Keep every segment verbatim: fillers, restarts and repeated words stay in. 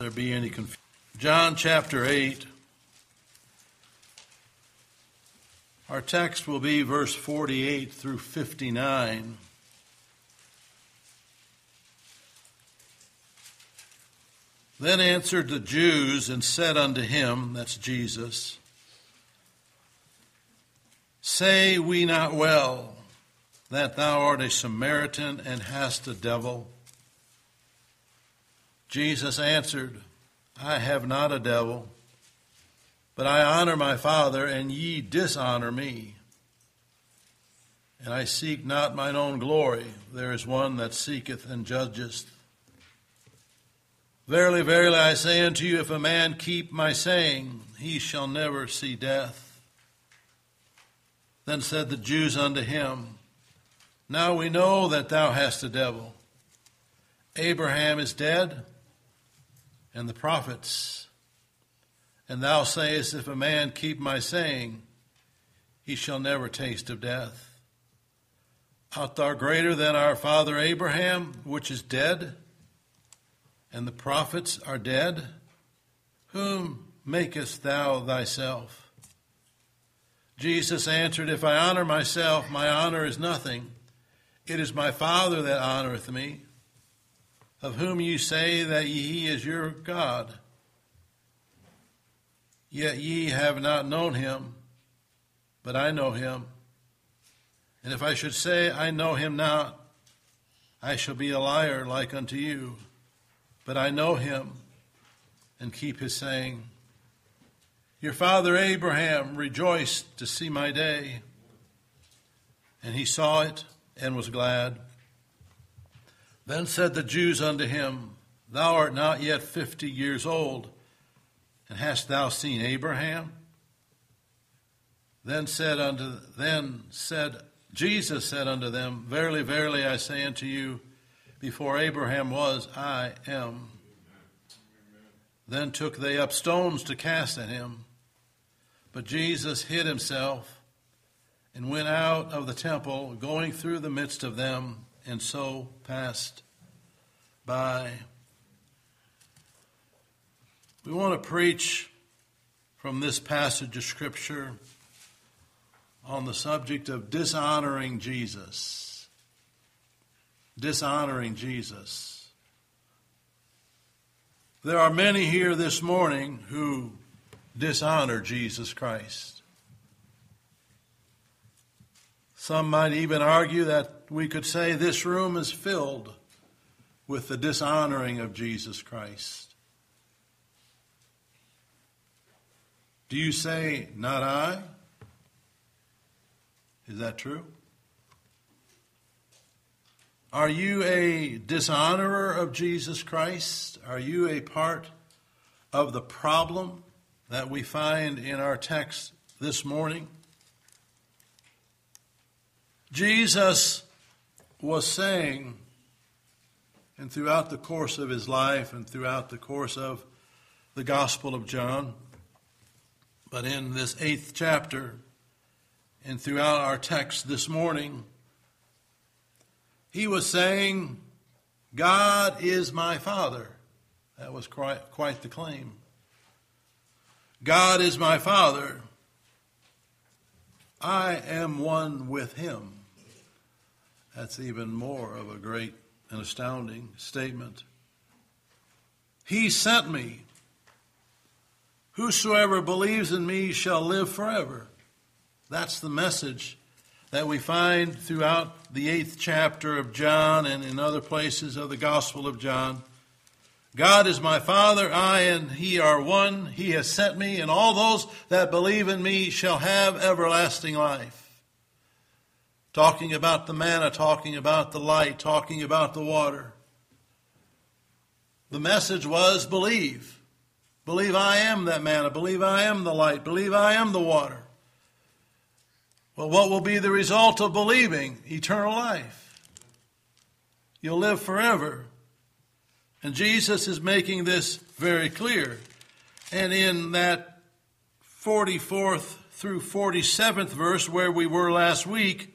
there be any confusion. John chapter eight. Our text will be verse forty-eight through fifty-nine. Then answered the Jews and said unto him, that's Jesus, say we not well that thou art a Samaritan and hast a devil? Jesus answered, I have not a devil, but I honor my Father, and ye dishonor me. And I seek not mine own glory. There is one that seeketh and judgeth. Verily, verily, I say unto you, if a man keep my saying, he shall never see death. Then said the Jews unto him, now we know that thou hast a devil. Abraham is dead, and the prophets. And thou sayest, if a man keep my saying, he shall never taste of death. Art thou greater than our father Abraham, which is dead? And the prophets are dead? Whom makest thou thyself? Jesus answered, if I honor myself, my honor is nothing. It is my Father that honoreth me, of whom you say that he is your God. Yet ye have not known him, but I know him. And if I should say I know him not, I shall be a liar like unto you. But I know him and keep his saying. Your father Abraham rejoiced to see my day, and he saw it and was glad. Then said the Jews unto him, thou art not yet fifty years old, and hast thou seen Abraham? Then said unto then said Jesus said unto them, verily, verily, I say unto you, before Abraham was, I am. Amen. Then took they up stones to cast at him. But Jesus hid himself and went out of the temple, going through the midst of them, and so passed by. We want to preach from this passage of Scripture on the subject of dishonoring Jesus. Dishonoring Jesus. There are many here this morning who dishonor Jesus Christ. Some might even argue that we could say this room is filled with the dishonoring of Jesus Christ. Do you say, not I? Is that true? Are you a dishonorer of Jesus Christ? Are you a part of the problem that we find in our text this morning? Jesus was saying, and throughout the course of his life and throughout the course of the Gospel of John, but in this eighth chapter and throughout our text this morning, he was saying, God is my Father. That was quite, quite the claim. God is my Father. I am one with him. That's even more of a great and astounding statement. He sent me. Whosoever believes in me shall live forever. That's the message that we find throughout the eighth chapter of John and in other places of the Gospel of John. God is my Father, I and he are one. He has sent me, and all those that believe in me shall have everlasting life. Talking about the manna, talking about the light, talking about the water. The message was believe. Believe I am that manna. Believe I am the light. Believe I am the water. Well, what will be the result of believing? Eternal life. You'll live forever. And Jesus is making this very clear. And in that forty-fourth through forty-seventh verse where we were last week,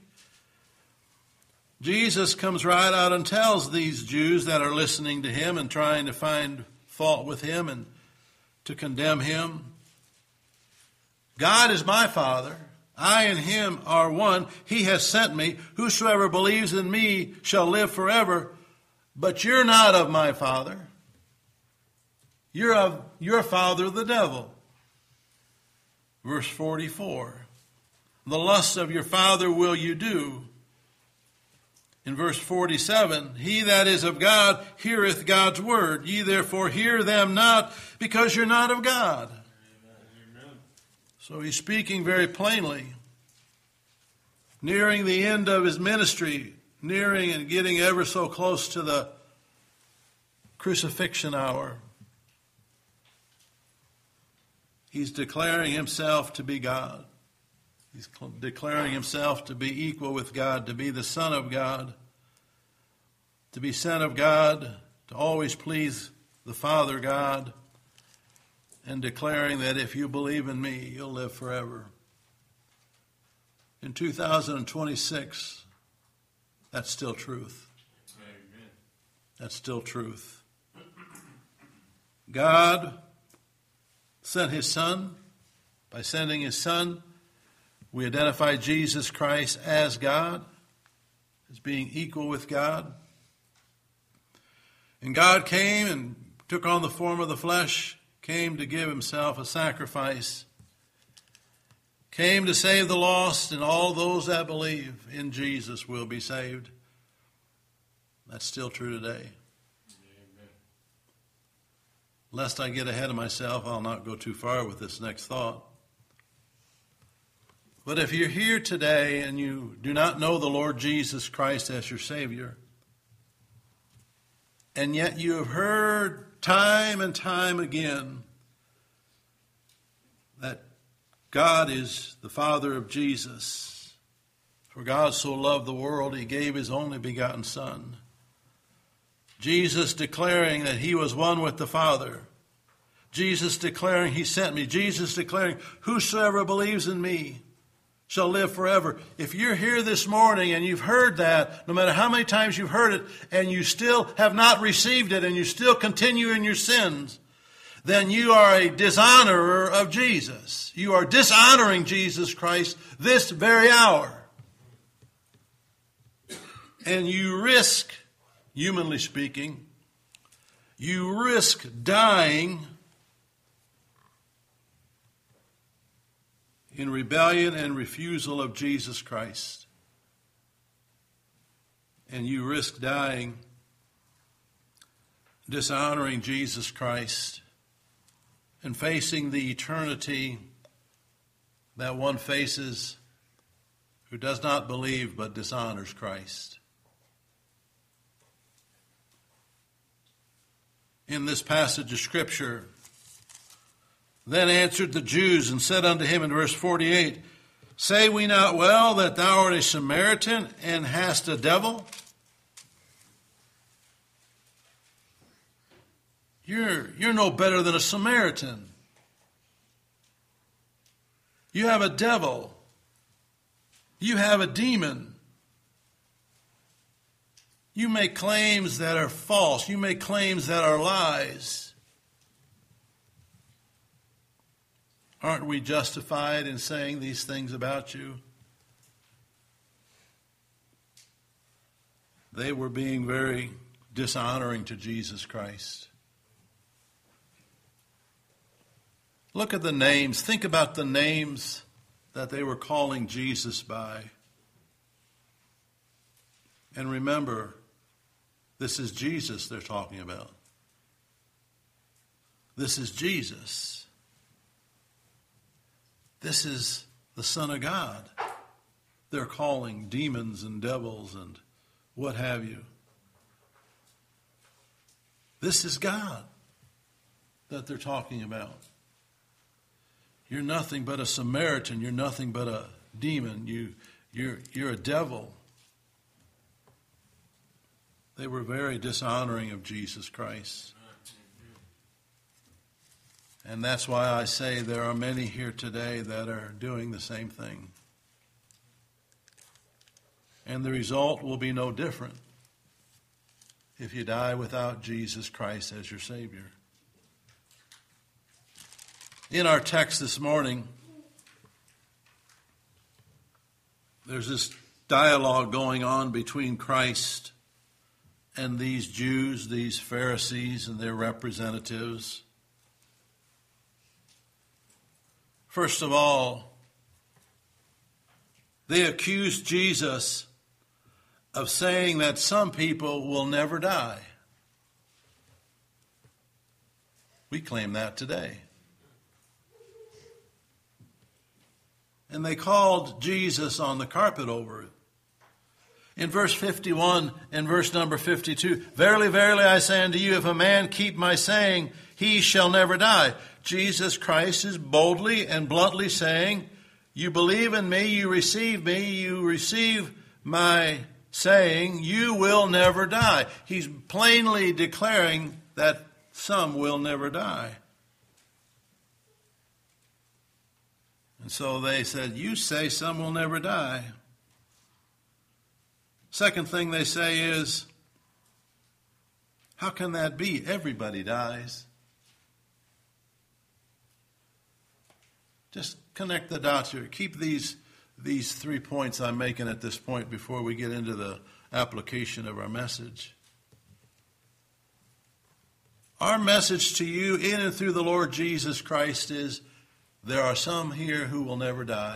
Jesus comes right out and tells these Jews that are listening to him and trying to find fault with him and to condemn him. God is my Father. I and him are one. He has sent me. Whosoever believes in me shall live forever. But you're not of my Father. You're of your father, the devil. Verse forty-four. The lusts of your father will you do. In verse forty-seven, he that is of God heareth God's word. Ye therefore hear them not, because you're not of God. Amen. So he's speaking very plainly. Nearing the end of his ministry, nearing and getting ever so close to the crucifixion hour, he's declaring himself to be God. He's declaring himself to be equal with God, to be the Son of God, to be sent of God, to always please the Father God, and declaring that if you believe in me, you'll live forever. In two thousand twenty-six, that's still truth. Amen. That's still truth. God sent his Son. By sending his Son, we identify Jesus Christ as God, as being equal with God. And God came and took on the form of the flesh, came to give himself a sacrifice, came to save the lost, and all those that believe in Jesus will be saved. That's still true today. Amen. Lest I get ahead of myself, I'll not go too far with this next thought. But if you're here today and you do not know the Lord Jesus Christ as your Savior, and yet you have heard time and time again that God is the Father of Jesus. For God so loved the world, he gave his only begotten Son. Jesus declaring that he was one with the Father. Jesus declaring he sent me. Jesus declaring, whosoever believes in me shall live forever. If you're here this morning and you've heard that, no matter how many times you've heard it, and you still have not received it, and you still continue in your sins, then you are a dishonorer of Jesus. You are dishonoring Jesus Christ this very hour. And you risk, humanly speaking, you risk dying in rebellion and refusal of Jesus Christ. And you risk dying dishonoring Jesus Christ and facing the eternity that one faces who does not believe but dishonors Christ. In this passage of Scripture, then answered the Jews and said unto him in verse forty-eight, say we not well that thou art a Samaritan and hast a devil? You're, you're no better than a Samaritan. You have a devil. You have a demon. You make claims that are false. You make claims that are lies. Aren't we justified in saying these things about you? They were being very dishonoring to Jesus Christ. Look at the names. Think about the names that they were calling Jesus by. And remember, this is Jesus they're talking about. This is Jesus. This is the Son of God. They're calling demons and devils and what have you. This is God that they're talking about. You're nothing but a Samaritan. You're nothing but a demon. You, you're, you're a devil. They were very dishonoring of Jesus Christ. And that's why I say there are many here today that are doing the same thing. And the result will be no different if you die without Jesus Christ as your Savior. In our text this morning, there's this dialogue going on between Christ and these Jews, these Pharisees and their representatives. First of all, they accused Jesus of saying that some people will never die. We claim that today. And they called Jesus on the carpet over it. In verse fifty-one and verse number fifty-two, "Verily, verily, I say unto you, if a man keep my saying, he shall never die." Jesus Christ is boldly and bluntly saying, you believe in me, you receive me, you receive my saying, you will never die. He's plainly declaring that some will never die. And so they said, you say some will never die. Second thing they say is, how can that be? Everybody dies. Just connect the dots here. Keep these, these three points I'm making at this point before we get into the application of our message. Our message to you in and through the Lord Jesus Christ is, there are some here who will never die.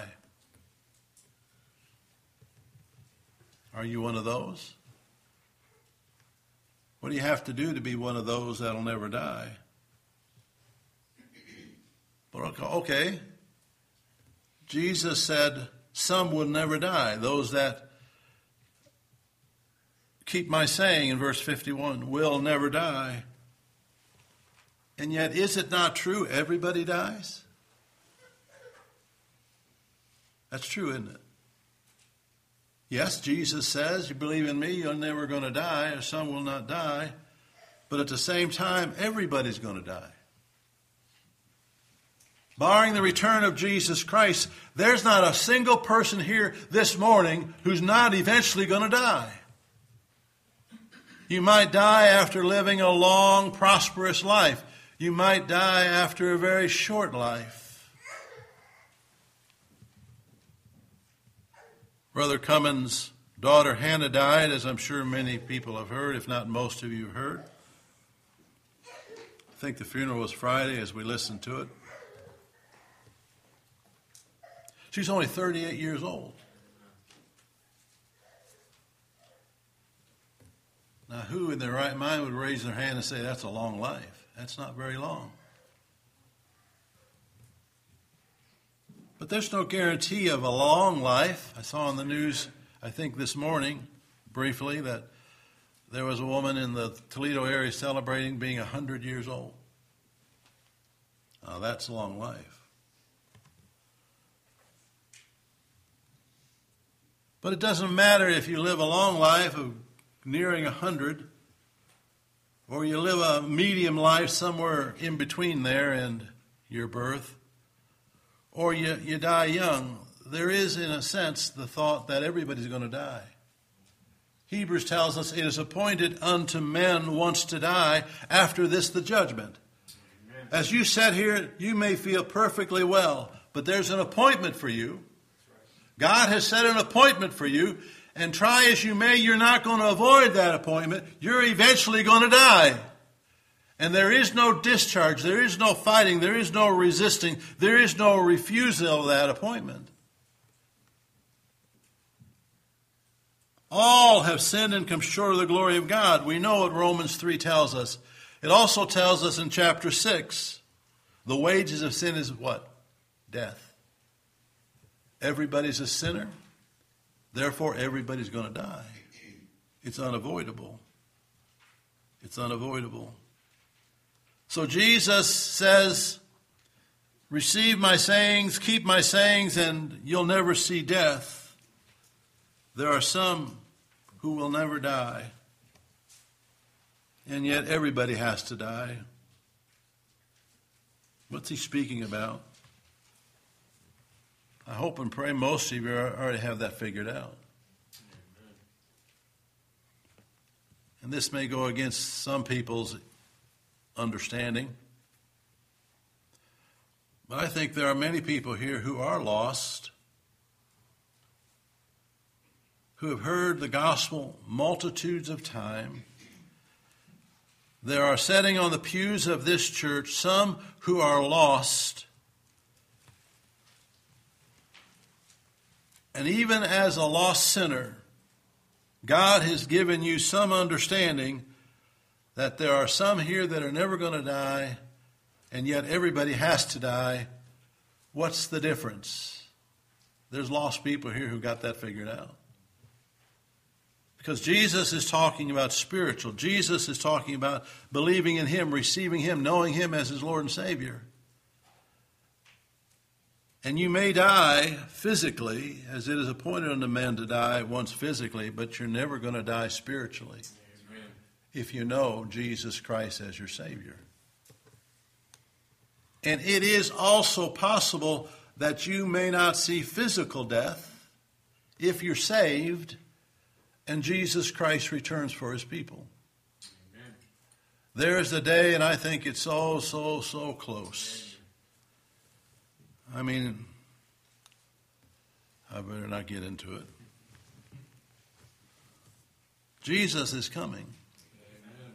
Are you one of those? What do you have to do to be one of those that'll never die? But okay, Jesus said some will never die. Those that keep my saying in verse fifty-one will never die. And yet, is it not true everybody dies? That's true, isn't it? Yes, Jesus says, you believe in me, you're never going to die, or some will not die. But at the same time, everybody's going to die. Barring the return of Jesus Christ, there's not a single person here this morning who's not eventually going to die. You might die after living a long, prosperous life. You might die after a very short life. Brother Cummins' daughter Hannah died, as I'm sure many people have heard, if not most of you have heard. I think the funeral was Friday as we listened to it. She's only thirty-eight years old. Now, who in their right mind would raise their hand and say, that's a long life? That's not very long. But there's no guarantee of a long life. I saw on the news, I think this morning, briefly, that there was a woman in the Toledo area celebrating being one hundred years old. Now, that's a long life. But it doesn't matter if you live a long life of nearing one hundred, or you live a medium life somewhere in between there and your birth, or you, you die young. There is, in a sense, the thought that everybody's going to die. Hebrews tells us it is appointed unto men once to die, after this the judgment. Amen. As you sit here, you may feel perfectly well, but there's an appointment for you. God has set an appointment for you, and try as you may, you're not going to avoid that appointment. You're eventually going to die. And there is no discharge, there is no fighting, there is no resisting, there is no refusal of that appointment. All have sinned and come short of the glory of God. We know what Romans three tells us. It also tells us in chapter six, the wages of sin is what? Death. Everybody's a sinner. Therefore, everybody's going to die. It's unavoidable. It's unavoidable. So Jesus says, receive my sayings, keep my sayings, and you'll never see death. There are some who will never die. And yet everybody has to die. What's he speaking about? I hope and pray most of you already have that figured out. And this may go against some people's understanding. But I think there are many people here who are lost, who have heard the gospel multitudes of times. There are sitting on the pews of this church some who are lost. And even as a lost sinner, God has given you some understanding that there are some here that are never going to die, and yet everybody has to die. What's the difference? There's lost people here who got that figured out. Because Jesus is talking about spiritual. Jesus is talking about believing in Him, receiving Him, knowing Him as His Lord and Savior. And you may die physically, as it is appointed unto man to die once physically, but you're never going to die spiritually. Amen. If you know Jesus Christ as your Savior. And it is also possible that you may not see physical death if you're saved and Jesus Christ returns for His people. Amen. There is a day, and I think it's so, so, so close. I mean, I better not get into it. Jesus is coming. Amen.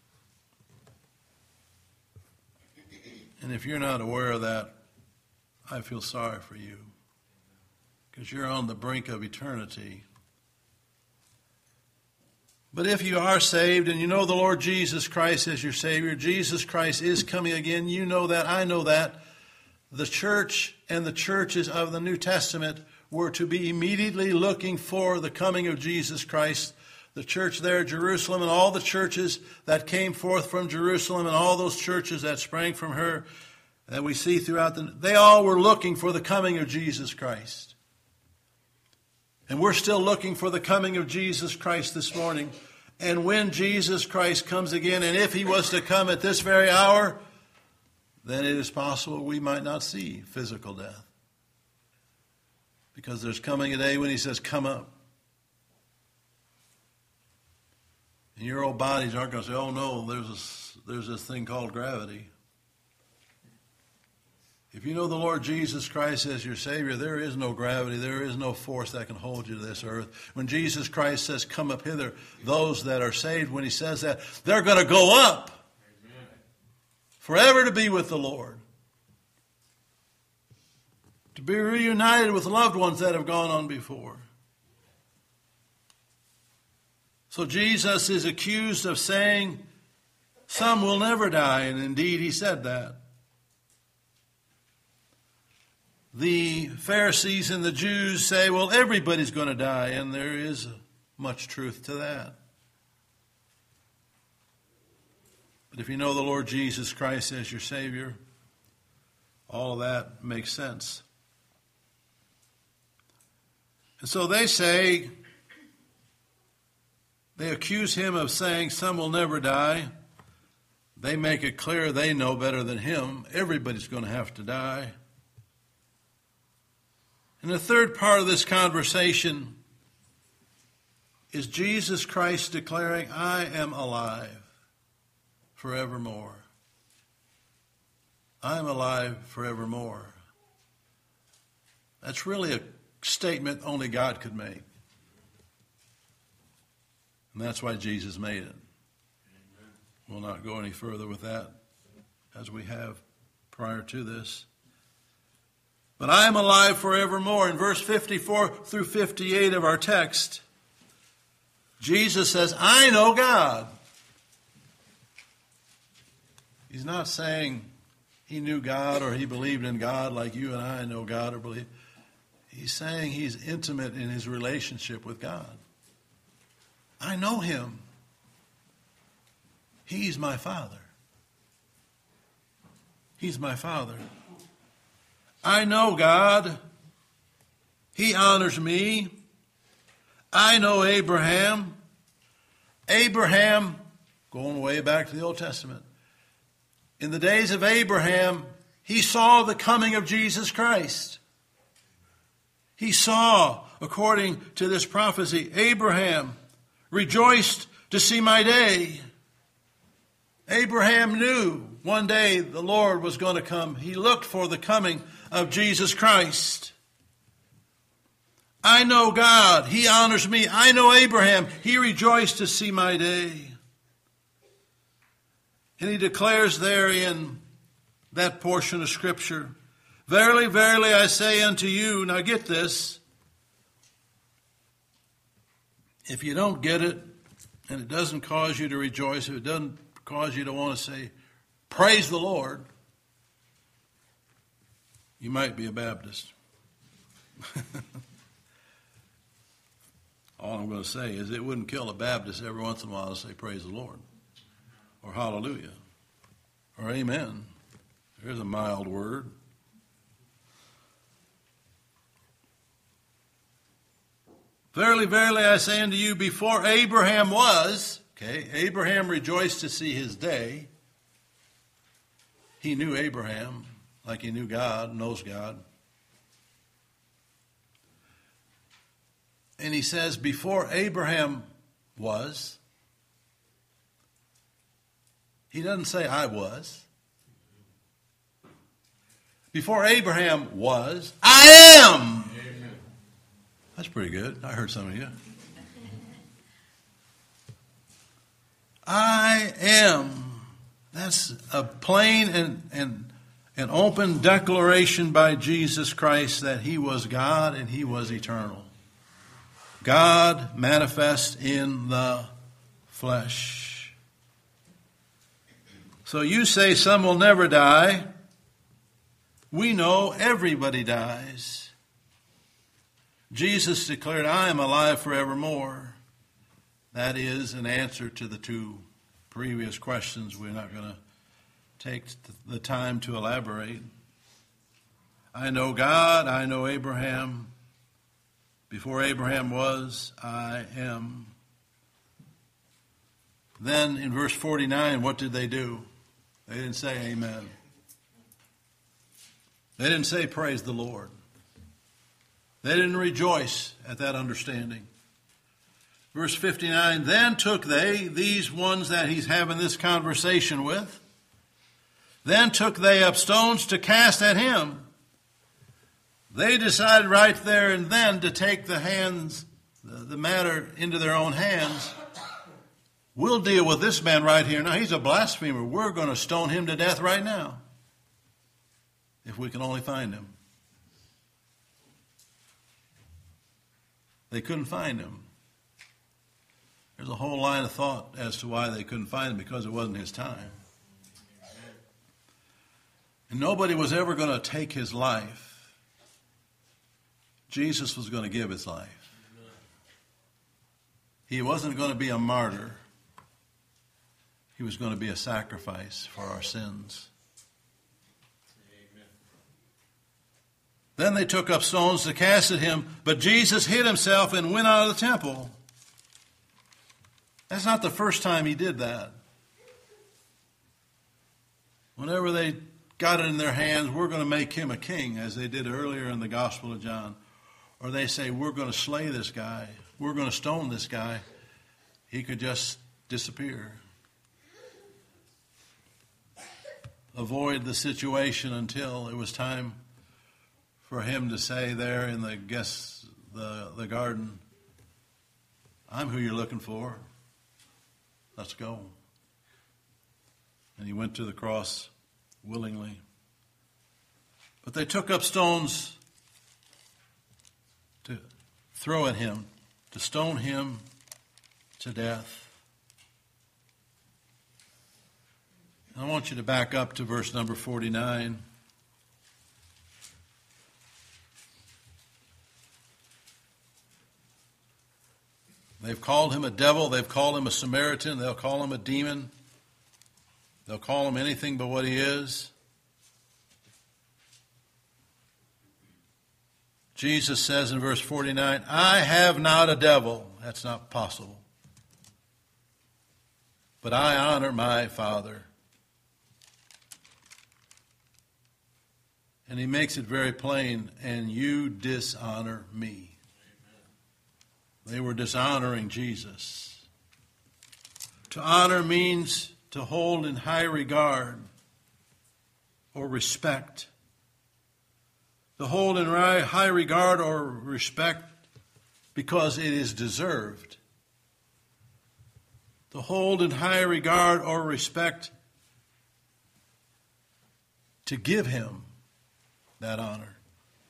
And if you're not aware of that, I feel sorry for you, because you're on the brink of eternity. But if you are saved and you know the Lord Jesus Christ as your Savior, Jesus Christ is coming again, you know that, I know that. The church and the churches of the New Testament were to be immediately looking for the coming of Jesus Christ. The church there, Jerusalem, and all the churches that came forth from Jerusalem, and all those churches that sprang from her that we see throughout the, they all were looking for the coming of Jesus Christ. And we're still looking for the coming of Jesus Christ this morning. And when Jesus Christ comes again, and if He was to come at this very hour, then it is possible we might not see physical death. Because there's coming a day when He says, come up. And your old bodies aren't going to say, oh no, there's this, there's this thing called gravity. If you know the Lord Jesus Christ as your Savior, there is no gravity, there is no force that can hold you to this earth. When Jesus Christ says, come up hither, those that are saved, when He says that, they're going to go up. Amen. Forever to be with the Lord. To be reunited with loved ones that have gone on before. So Jesus is accused of saying, some will never die, and indeed He said that. The Pharisees and the Jews say, well, everybody's going to die, and there is much truth to that. But if you know the Lord Jesus Christ as your Savior, all of that makes sense. And so they say, they accuse Him of saying some will never die. They make it clear they know better than Him. Everybody's going to have to die. And the third part of this conversation is Jesus Christ declaring, I am alive forevermore. I am alive forevermore. That's really a statement only God could make. And that's why Jesus made it. Amen. We'll not go any further with that as we have prior to this. But I am alive forevermore. In verse fifty-four through fifty-eight of our text, Jesus says, I know God. He's not saying He knew God or He believed in God like you and I know God or believe. He's saying He's intimate in His relationship with God. I know Him. He's my Father. He's my Father. I know God. He honors me. I know Abraham. Abraham, going way back to the Old Testament. In the days of Abraham, he saw the coming of Jesus Christ. He saw, according to this prophecy, Abraham rejoiced to see my day. Abraham knew one day the Lord was going to come. He looked for the coming of Jesus Christ. I know God. He honors me. I know Abraham. He rejoiced to see my day. And he declares there in that portion of Scripture, verily, verily, I say unto you, now get this, if you don't get it, and it doesn't cause you to rejoice, if it doesn't cause you to want to say, praise the Lord, you might be a Baptist. All I'm going to say is it wouldn't kill a Baptist every once in a while to say praise the Lord, or hallelujah, or amen. There's a mild word. Verily, verily, I say unto you, before Abraham was, okay, Abraham rejoiced to see his day. He knew Abraham like he knew God, knows God. And he says, before Abraham was, he doesn't say I was. Before Abraham was, I am. Amen. That's pretty good. I heard some of you. I am. That's a plain and, and an open declaration by Jesus Christ that he was God and he was eternal. God manifest in the flesh. So you say some will never die. We know everybody dies. Jesus declared, I am alive forevermore. That is an answer to the two previous questions. We're not going to take the time to elaborate. I know God, I know Abraham. Before Abraham was, I am. Then in verse forty-nine, what did they do? They didn't say amen. They didn't say praise the Lord. They didn't rejoice at that understanding. Verse fifty-nine, then took they, these ones that he's having this conversation with, then took they up stones to cast at him. They decided right there and then to take the hands, the, the matter into their own hands. We'll deal with this man right here. Now, he's a blasphemer. We're going to stone him to death right now, if we can only find him. They couldn't find him. There's a whole line of thought as to why they couldn't find him, because it wasn't his time. And nobody was ever going to take his life. Jesus was going to give his life. He wasn't going to be a martyr. He was going to be a sacrifice for our sins. Amen. Then they took up stones to cast at him, but Jesus hid himself and went out of the temple. That's not the first time he did that. Whenever they got it in their hands, we're going to make him a king, as they did earlier in the Gospel of John. Or they say, we're going to slay this guy. We're going to stone this guy. He could just disappear. Avoid the situation until it was time for him to say there in the guest, the, the garden, I'm who you're looking for. Let's go. And he went to the cross willingly. But they took up stones to throw at him, to stone him to death. And I want you to back up to verse number forty-nine. They've called him a devil. They've called him a Samaritan. They'll call him a demon. They'll call him anything but what he is. Jesus says in verse forty-nine, I have not a devil. That's not possible. But I honor my Father. And he makes it very plain, and you dishonor me. They were dishonoring Jesus. To honor means to hold in high regard. or respect. To hold in high regard or respect because it is deserved. To hold in high regard or respect to give him that honor.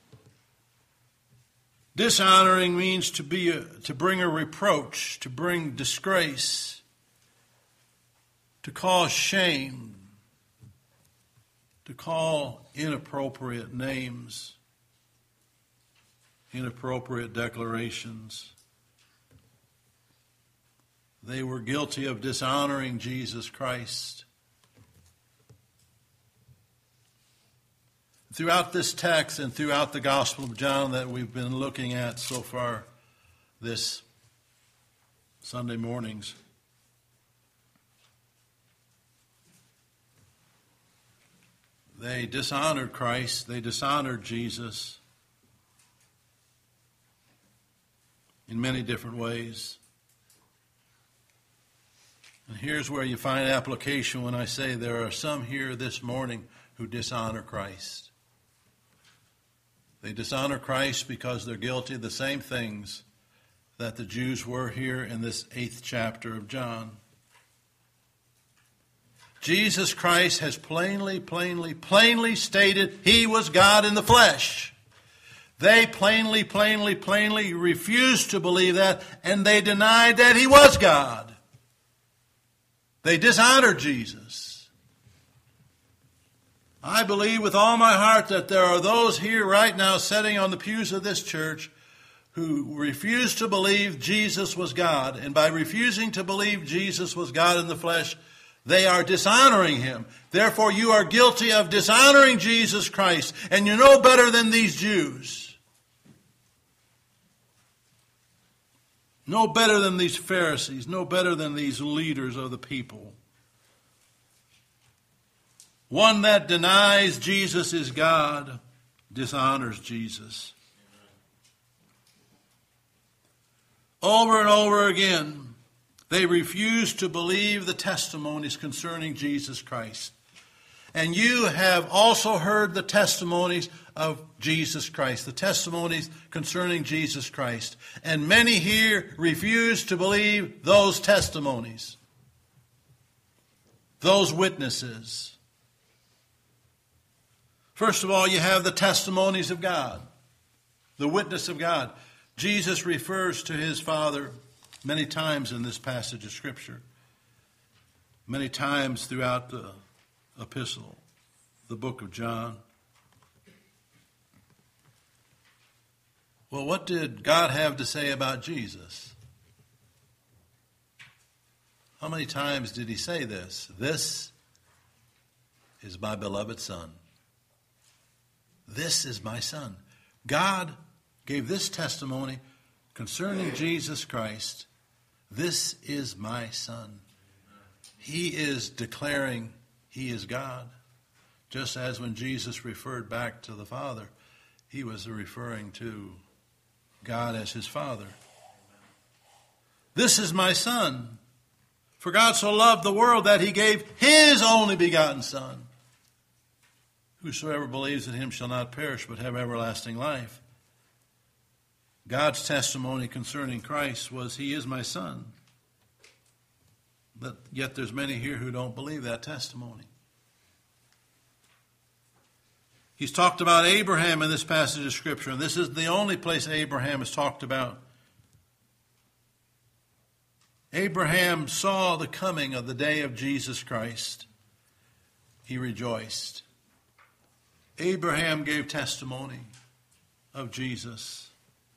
Dishonoring means to be a, to bring a reproach, to bring disgrace, to cause shame, to call inappropriate names, inappropriate declarations. They were guilty of dishonoring Jesus Christ. Throughout this text and throughout the Gospel of John that we've been looking at so far this Sunday mornings, they dishonored Christ, they dishonored Jesus in many different ways. And here's where you find application when I say there are some here this morning who dishonor Christ. They dishonor Christ because they're guilty of the same things that the Jews were here in this eighth chapter of John. Jesus Christ has plainly, plainly, plainly stated he was God in the flesh. They plainly, plainly, plainly refused to believe that, and they denied that he was God. They dishonored Jesus. I believe with all my heart that there are those here right now sitting on the pews of this church who refuse to believe Jesus was God. And by refusing to believe Jesus was God in the flesh, they are dishonoring him. Therefore, you are guilty of dishonoring Jesus Christ. And you're no better than these Jews. No better than these Pharisees. No better than these leaders of the people. One that denies Jesus is God dishonors Jesus. Over and over again, they refuse to believe the testimonies concerning Jesus Christ. And you have also heard the testimonies of Jesus Christ, the testimonies concerning Jesus Christ. And many here refuse to believe those testimonies, those witnesses. First of all, you have the testimonies of God, the witness of God. Jesus refers to his Father many times in this passage of Scripture, many times throughout the epistle, the book of John. Well, what did God have to say about Jesus? How many times did he say this? This is my beloved Son. This is my Son. God gave this testimony concerning Jesus Christ. This is my Son. He is declaring he is God. Just as when Jesus referred back to the Father, he was referring to God as his Father. This is my Son. For God so loved the world that he gave his only begotten Son. Whosoever believes in him shall not perish, but have everlasting life. God's testimony concerning Christ was, he is my Son. But yet there's many here who don't believe that testimony. He's talked about Abraham in this passage of Scripture, and this is the only place Abraham is talked about. Abraham saw the coming of the day of Jesus Christ. He rejoiced. Abraham gave testimony of Jesus.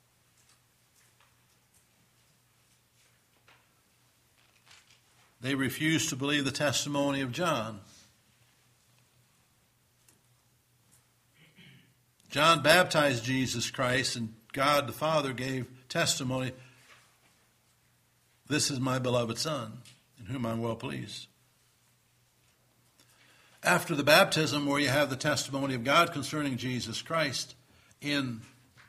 They refused to believe the testimony of John. John baptized Jesus Christ, and God the Father gave testimony. This is my beloved Son, in whom I'm well pleased. After the baptism, where you have the testimony of God concerning Jesus Christ, in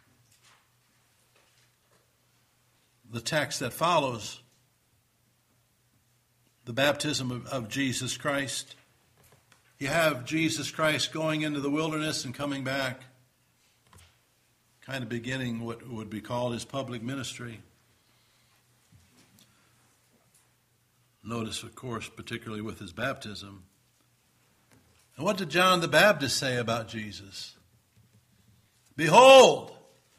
the text that follows, the baptism of, of Jesus Christ, You have Jesus Christ going into the wilderness and coming back, kind of beginning what would be called his public ministry. Notice, of course, particularly with his baptism. And what did John the Baptist say about Jesus? Behold,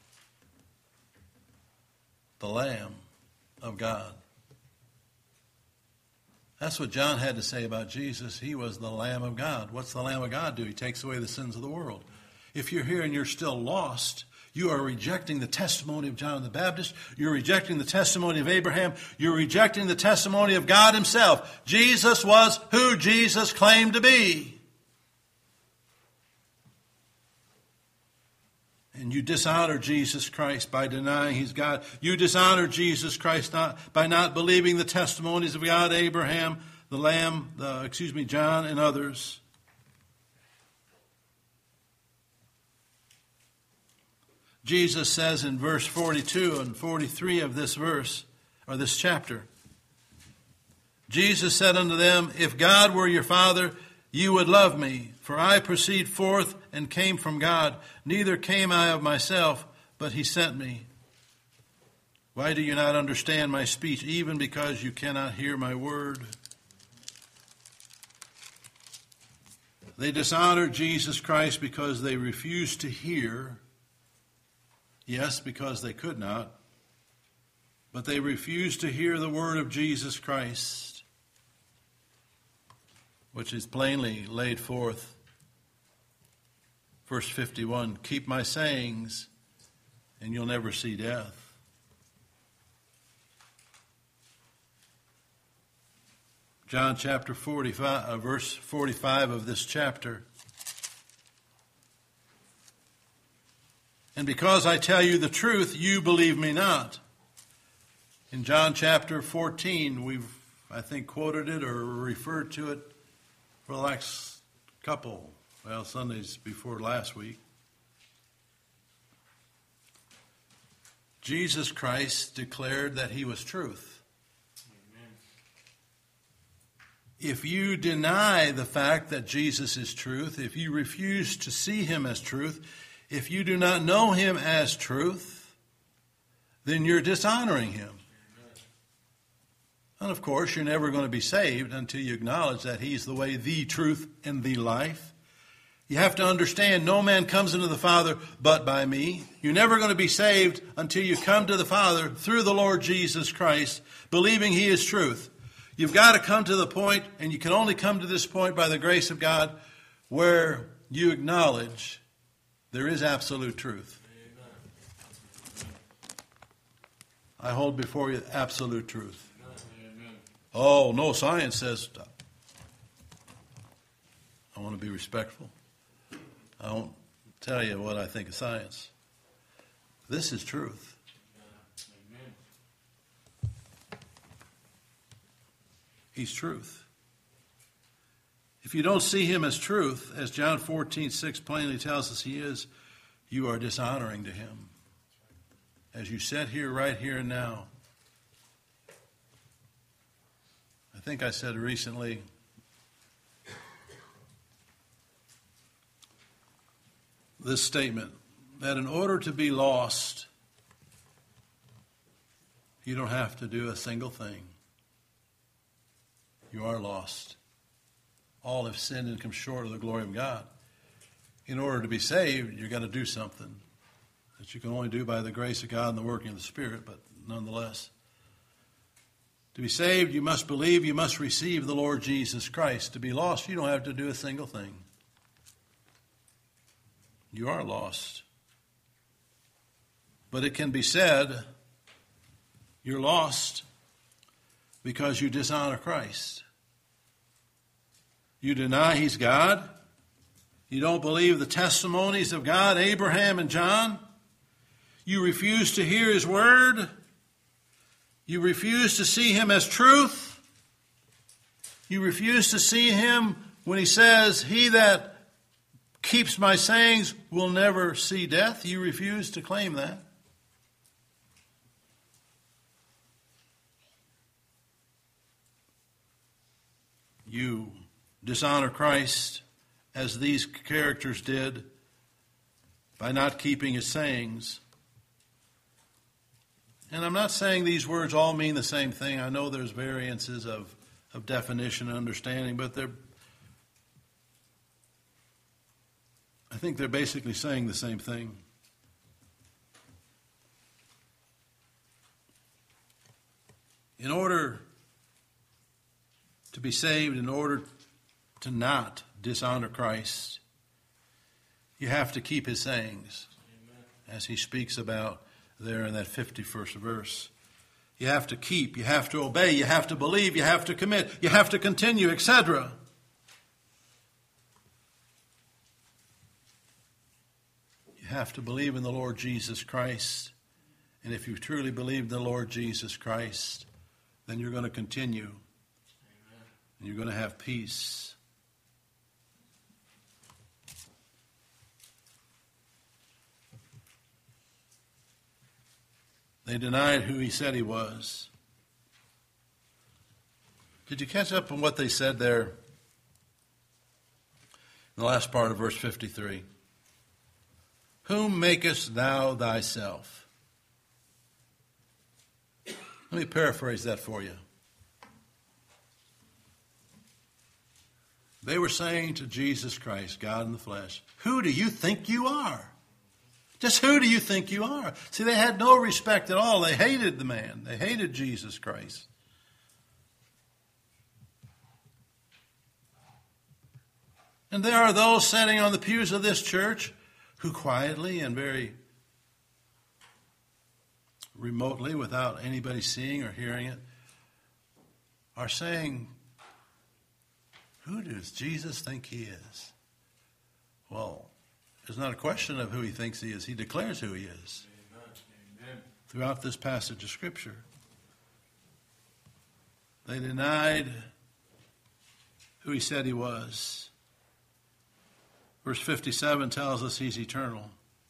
the Lamb of God. That's what John had to say about Jesus. He was the Lamb of God. What's the Lamb of God do? He takes away the sins of the world. If you're here and you're still lost, you are rejecting the testimony of John the Baptist. You're rejecting the testimony of Abraham. You're rejecting the testimony of God himself. Jesus was who Jesus claimed to be. And you dishonor Jesus Christ by denying he's God. You dishonor Jesus Christ not, by not believing the testimonies of God, Abraham, the Lamb, the, excuse me, John, and others. Jesus says in verse forty-two and forty-three of this verse, or this chapter, Jesus said unto them, if God were your Father, you would love me, for I proceed forth and came from God. Neither came I of myself, but he sent me. Why do you not understand my speech, even because you cannot hear my word? They dishonored Jesus Christ because they refused to hear. Yes, because they could not. But they refused to hear the word of Jesus Christ, which is plainly laid forth. Verse fifty-one, keep my sayings, and you'll never see death. John chapter forty-five, uh, verse forty-five of this chapter. And because I tell you the truth, you believe me not. In John chapter fourteen, we've, I think, quoted it or referred to it for the last couple, well, Sundays before last week. Jesus Christ declared that he was truth. Amen. If you deny the fact that Jesus is truth, if you refuse to see him as truth, if you do not know him as truth, then you're dishonoring him. And of course, you're never going to be saved until you acknowledge that he's the way, the truth, and the life. You have to understand, no man comes into the Father but by me. You're never going to be saved until you come to the Father through the Lord Jesus Christ, believing he is truth. You've got to come to the point, and you can only come to this point by the grace of God, where you acknowledge there is absolute truth. Amen. I hold before you absolute truth. Amen. Oh, no, science says, I want to be respectful. I won't tell you what I think of science. This is truth. Amen. He's truth. If you don't see him as truth, as John fourteen six plainly tells us he is, you are dishonoring to him. As you sit here, right here and now. I think I said recently, this statement, that in order to be lost, you don't have to do a single thing. You are lost. All have sinned and come short of the glory of God. In order to be saved, you've got to do something that you can only do by the grace of God and the working of the Spirit, but nonetheless. To be saved, you must believe, you must receive the Lord Jesus Christ. To be lost, you don't have to do a single thing. You are lost. But it can be said, you're lost because you dishonor Christ. You deny he's God. You don't believe the testimonies of God, Abraham and John. You refuse to hear his word. You refuse to see him as truth. You refuse to see him when he says, he that keeps my sayings will never see death. You refuse to claim that. You dishonor Christ as these characters did by not keeping his sayings. And I'm not saying these words all mean the same thing. I know there's variances of, of definition and understanding, but they're I think they're basically saying the same thing. In order to be saved, in order to not dishonor Christ, you have to keep his sayings. Amen. As he speaks about there in that fifty-first verse. You have to keep, you have to obey, you have to believe, you have to commit, you have to continue, et cetera. You have to believe in the Lord Jesus Christ. And if you truly believe in the Lord Jesus Christ, then you're going to continue. Amen. And you're going to have peace. They denied who he said he was. Did you catch up on what they said there in the last part of verse fifty-three? Whom makest thou thyself? Let me paraphrase that for you. They were saying to Jesus Christ, God in the flesh, who do you think you are? Just who do you think you are? See, they had no respect at all. They hated the man. They hated Jesus Christ. And there are those sitting on the pews of this church who quietly and very remotely, without anybody seeing or hearing it, are saying, who does Jesus think he is? Well, it's not a question of who he thinks he is. He declares who he is. Amen. Amen. Throughout this passage of Scripture. They denied who he said he was. Verse fifty-seven tells us he's eternal.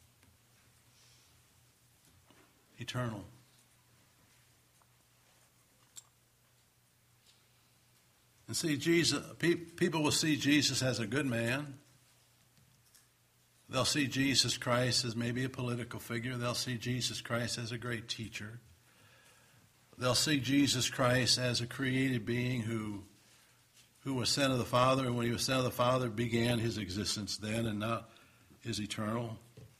Eternal. And see, Jesus, people will see Jesus as a good man. They'll see Jesus Christ as maybe a political figure. They'll see Jesus Christ as a great teacher. They'll see Jesus Christ as a created being who, who was sent of the Father, and when he was sent of the Father, began his existence then and not is eternal.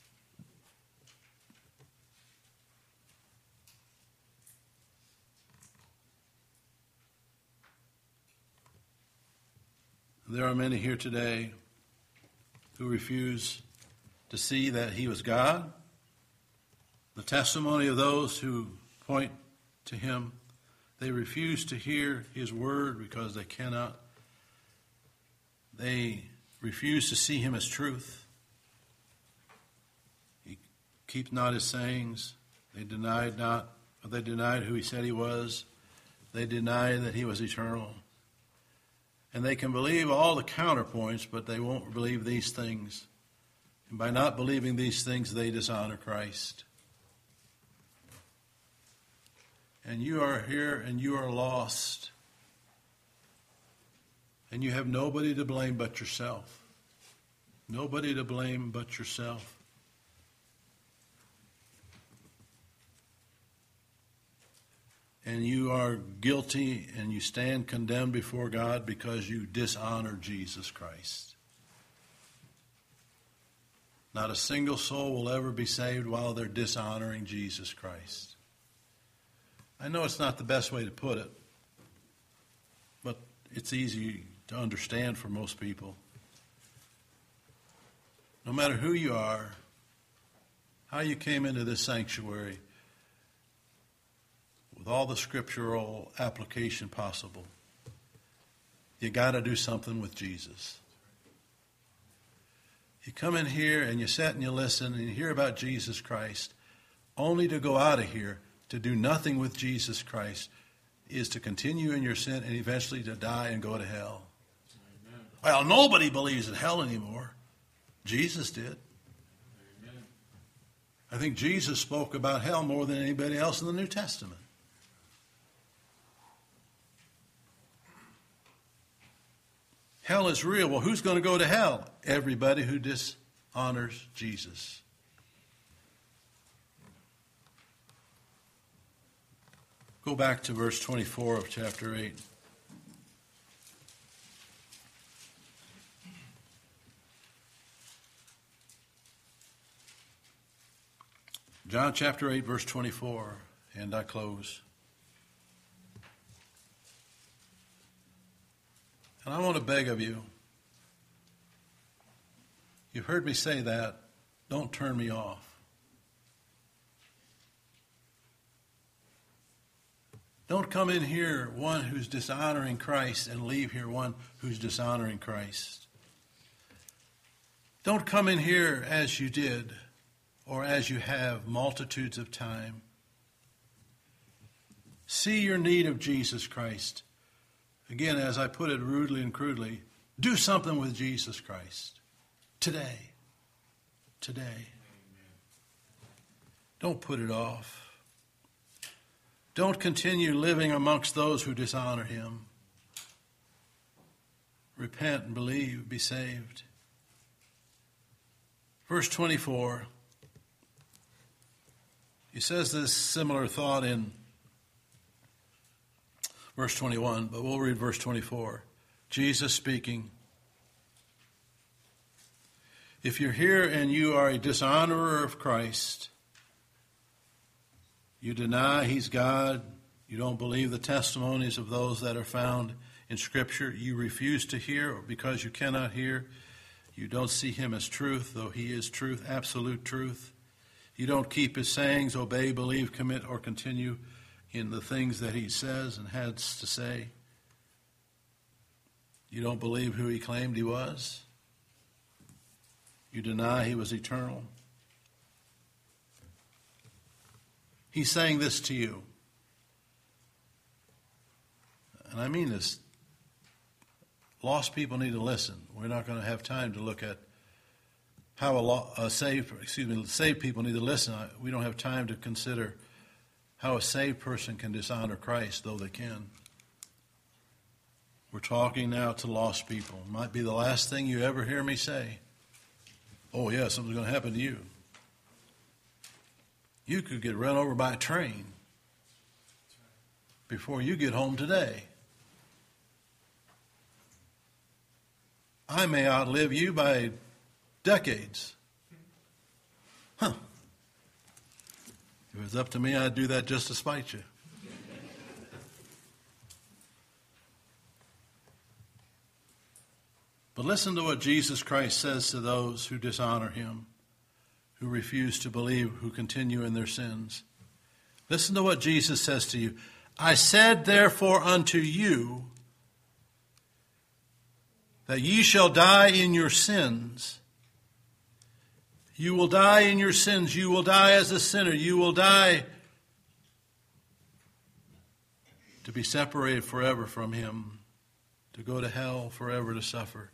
There are many here today who refuse to see that he was God. The testimony of those who point to him, they refuse to hear his word because they cannot. They refuse to see him as truth. He keeps not his sayings. They denied not, they denied who he said he was. They denied that he was eternal. And they can believe all the counterpoints, but they won't believe these things. And by not believing these things, they dishonor Christ. And you are here and you are lost. And you have nobody to blame but yourself. Nobody to blame but yourself. And you are guilty and you stand condemned before God because you dishonor Jesus Christ. Not a single soul will ever be saved while they're dishonoring Jesus Christ. I know it's not the best way to put it, but it's easy to understand for most people. No matter who you are, how you came into this sanctuary, with all the scriptural application possible, you got to do something with Jesus. You come in here and you sit and you listen and you hear about Jesus Christ, only to go out of here to do nothing with Jesus Christ is to continue in your sin and eventually to die and go to hell. Amen. Well, nobody believes in hell anymore. Jesus did. Amen. I think Jesus spoke about hell more than anybody else in the New Testament. Hell is real. Well, who's going to go to hell? Everybody who dishonors Jesus. Go back to verse twenty-four of chapter eight. John chapter eight, verse twenty-four, and I close. And I want to beg of you, you've heard me say that, don't turn me off. Don't come in here one who's dishonoring Christ and leave here one who's dishonoring Christ. Don't come in here as you did or as you have multitudes of time. See your need of Jesus Christ. Again, as I put it rudely and crudely, do something with Jesus Christ today. Today. Amen. Don't put it off. Don't continue living amongst those who dishonor him. Repent and believe, be saved. Verse twenty-four. He says this similar thought in verse twenty-one, but we'll read verse twenty-four. Jesus speaking. If you're here and you are a dishonorer of Christ, you deny he's God, you don't believe the testimonies of those that are found in Scripture, you refuse to hear, or because you cannot hear, you don't see him as truth, though he is truth, absolute truth. You don't keep his sayings, obey, believe, commit, or continue in the things that he says and has to say. You don't believe who he claimed he was. You deny he was eternal. He's saying this to you. And I mean this. Lost people need to listen. We're not going to have time to look at how a, lo- a saved, excuse me, saved people need to listen. I, we don't have time to consider how a saved person can dishonor Christ, though they can. We're talking now to lost people. It might be the last thing you ever hear me say. Oh, yeah, something's going to happen to you. You could get run over by a train before you get home today. I may outlive you by decades. Huh. If it was up to me, I'd do that just to spite you. But listen to what Jesus Christ says to those who dishonor him, who refuse to believe, who continue in their sins. Listen to what Jesus says to you. I said therefore unto you that ye shall die in your sins. You will die in your sins. You will die as a sinner. You will die to be separated forever from him, to go to hell forever to suffer.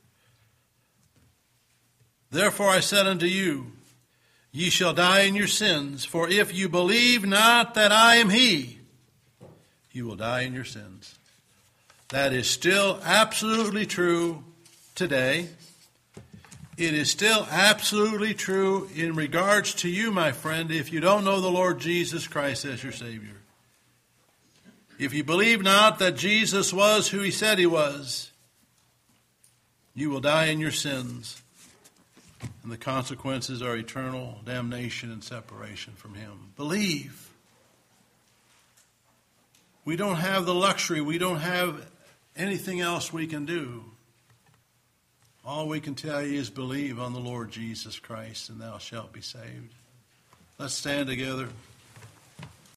Therefore I said unto you, ye shall die in your sins, for if you believe not that I am he, you will die in your sins. That is still absolutely true today. It is still absolutely true in regards to you, my friend, if you don't know the Lord Jesus Christ as your Savior. If you believe not that Jesus was who he said he was, you will die in your sins. And the consequences are eternal damnation and separation from him. Believe. We don't have the luxury. We don't have anything else we can do. All we can tell you is believe on the Lord Jesus Christ, and thou shalt be saved. Let's stand together.